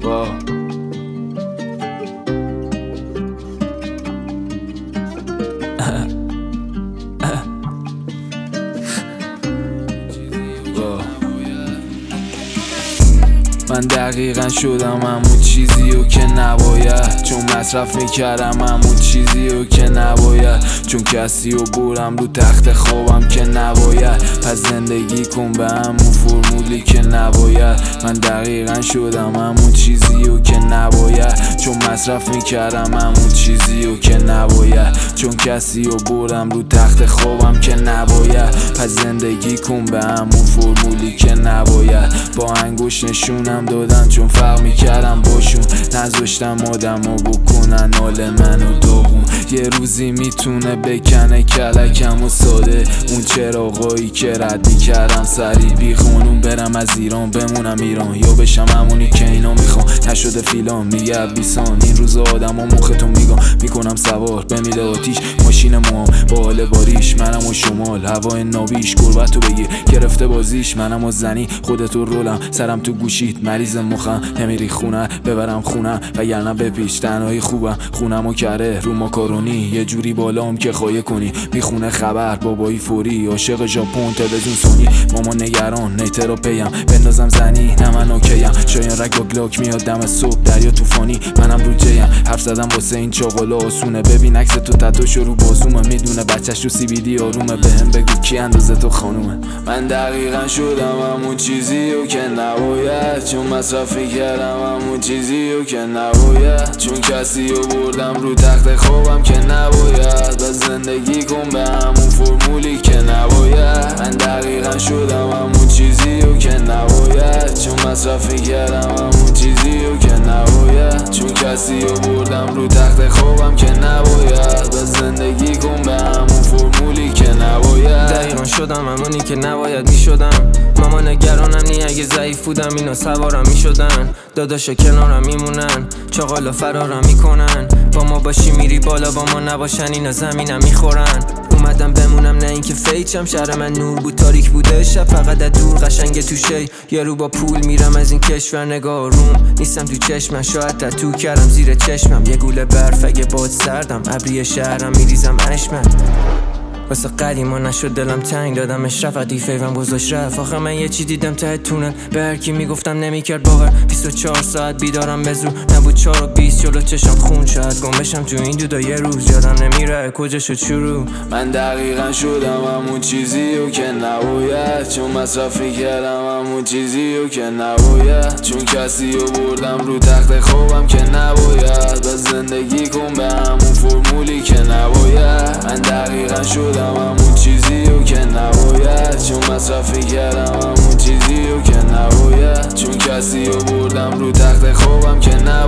من دقیقا شدم همون چیزیو که نباید، چون مصرف میکردم همون چیزیو که نباید، چون کسیو برم رو تخت خوابم که نباید. پس زندگی کن به همون فرمولی که نباید. من دقیقا شدم همون چیزیو که نباید، چون مصرف میکردم همون چیزیو که نباید، چون کسیو برم رو تخت خوابم که نباید. پس زندگی کن به همون فرمولی که نباید. با انگوش نشونم دادن چون فرق میکردم باشون، نذاشتم آدمو بکنن حال منو داغون. یه روزی میتونه بکنه کلکم و ساده، اون چراغایی که رد میکردم سریع بی خانون. برم از ایران بمونم ایران، یا بشم همونی که اینا میخوان. نشده فیلان میگه بیسان، این روز آدم و مختو میکنم سوار بمیده آتیش ماشین موام با حال باریش. منم و شمال هوای نابیش، گربتو بگیر گرفته بازیش. منم و زنی خودتو رولم، سرم تو گوشید مریض مخم. نمیری خونه ببرم خونم وگرنه بپیچ. تنهایی خوبم خونمو کره رو ماکارونی، یه جوری بالام که خواهی کنی. میخونه خبر بابایی فوری، عاشق ژاپن تلویزیون سونی. ماما نگران نیترو پیم بندازم زنی نه من اوکیم. شایان رگ با گلاک میاد دم صبح دریا طوفانی، منم رو جیم. حرف زدم واسه این چاقالا آسونه، ببین عکس تو تتوش رو بازومه. میدونه بچه‌ش رو CBD آرومه، بهم بگو کی اندازه تو خانومه. من دقیقا شدم همون چیزیو که نباید، چون مصرف میکردم همون چیزیو که نباید، چون کسیو بردم رو تخت خوابم که نباید. و زندگی کن به همون فرمولی که نباید. من دقیقا شدم همون چیزیو که نباید، چون مصرف میکردم همون چیزیو که نباید، چون کسیو بردم رو تخت خوابم که نباید. و زندگی کن به همون فرمولی که نباید. دقیقا شدم همونی که نباید میشدم. ماما نگرانم نی اگه ضعیف بودم اینا سوارم میشدن. داداشا کنارم میمونن، چاقالا فرارم میکنن. با ما باشی میری بالا، با ما نباشن اینا زمینم میخورن. اومدم بمونم نه اینکه فیچم، شهر من نور بود تاریک بوده شب، فقط از دور قشنگ توشه. یه رو با پول میرم از این کشور، نگاه روم نیستم تو چشمم. شاید تتو کردم زیر چشمم، یه گوله برف اگه باد سردم. ابری شهرم میریزم اشمن، واسه قدیما نشد دلم تنگ. دادم اشرف عدی فیوم گذاشت رفت. آخه من یه چی دیدم ته تونل، به هرکی میگفتم نمیکرد باور. 24 ساعت بیدارم به زور، نبود 4 و 20 جلو چشم خون. شاید گم بشم تو این دودا یه روز، یادم نمیره کجا شد شروع. من دقیقا شدم همون چیزیو که نباید، چون مصرف میکردم همون چیزیو که نباید، چون کسیو بردم رو تخت خوابم که نباید. و زندگی کن به همون فرمولی که نباید. من دقیقا شدم همون چیزیو که نباید، چون مصرف میکردم همون چیزیو که نباید، چون کسیو بردم رو تخت خوابم که نباید.